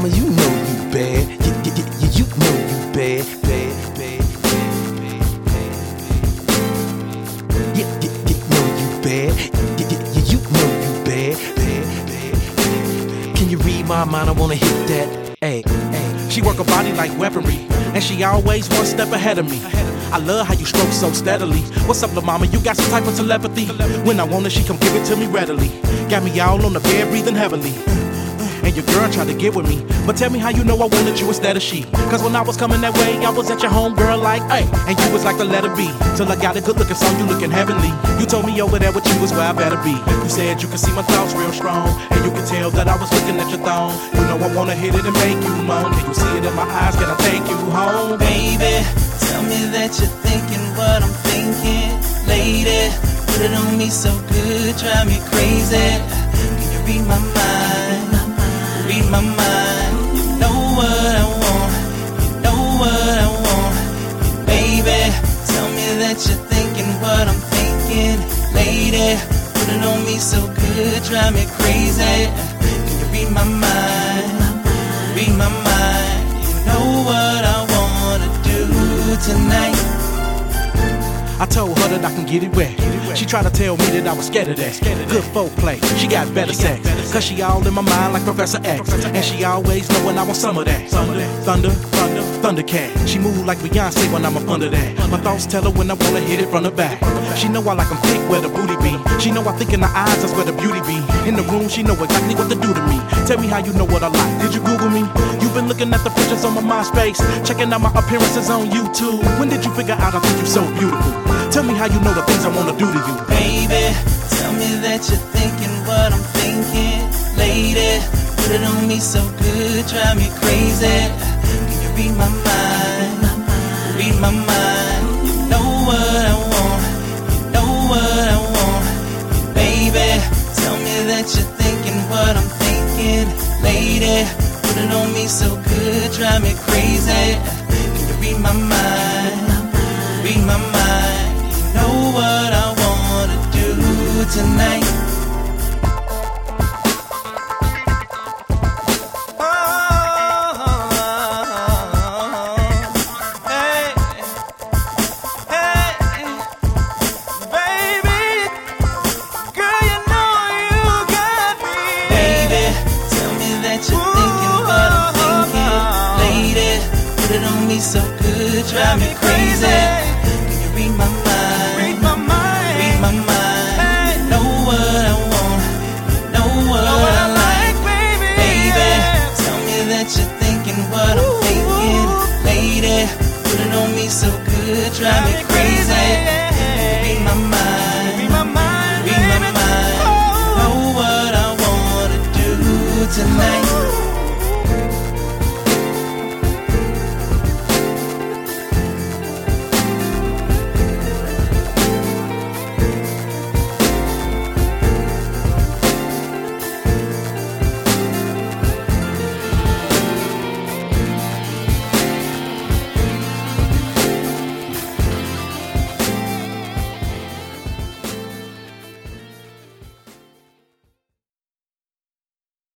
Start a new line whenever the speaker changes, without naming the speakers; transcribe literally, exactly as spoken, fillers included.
mama, you know you bad. You, you, you, you know you bad, bad, bad, bad, bad, bad. Yeah, yeah, you know you bad. Yeah, yeah, you know you bad, bad, bad, bad. Can you read my mind? I wanna hit that. Hey, hey.
She work her body like weaponry, and she always one step ahead of me. I love how you stroke so steadily. What's up, little mama? You got some type of telepathy. When I want it, she come give it to me readily. Got me all on the bed, breathing heavily. And your girl tried to get with me, but tell me how you know I wanted you instead of she. Cause when I was coming that way, I was at your home, girl, like, hey. And you was like the letter B, till I got a good looking song, you looking heavenly. You told me over there with you was where I better be. You said you could see my thoughts real strong, and you could tell that I was looking at your thong. You know I wanna hit it and make you moan. Can you see it in my eyes? Can I take you home?
Baby, tell me that you're thinking what I'm thinking. Lady, put it on me so good, drive me crazy. Can you read my mind? Read my mind. You know what I want. You know what I want. Baby, tell me that you're thinking what I'm thinking. Lady, put it on me so good, drive me crazy. Can you read my mind? Read my mind. You know what I wanna do tonight.
I told her that I can get it wet. She tried to tell me that I was scared of that. Good folk play, she got better sex. Cause she all in my mind like Professor X. And she always know when I want some of that. Thunder, thunder, thunder, Thundercat. She move like Beyonce when I'm up under that. My thoughts tell her when I wanna hit it from the back. She know I like them thick where the booty be. She know I think in the eyes that's where the beauty be. In the room she know exactly what to do to me. Tell me how you know what I like. Did you Google me? You've been looking at the pictures on my MySpace, checking out my appearances on YouTube. When did you figure out I think you so beautiful? Tell me how you know the things I wanna do to you.
Baby, tell me that you're thinking what I'm thinking. Lady, put it on me so good, drive me crazy. Can you read my mind? Read my mind. You know what I want. You know what I want. Baby, tell me that you're thinking what I'm thinking. Lady, put it on me so good, drive me crazy. Can you read my mind? Read my mind. Know what I wanna do tonight. Oh, hey, hey, baby, girl, you know you got me. Baby, tell me that you're thinking what I'm thinking. Lady, put it on me so good, drive me crazy. Can you read my mind? You're thinking what I'm thinking. Lady, put it on me so good, drive me crazy. Read my mind, read my mind, read my mind. Know what I wanna do tonight.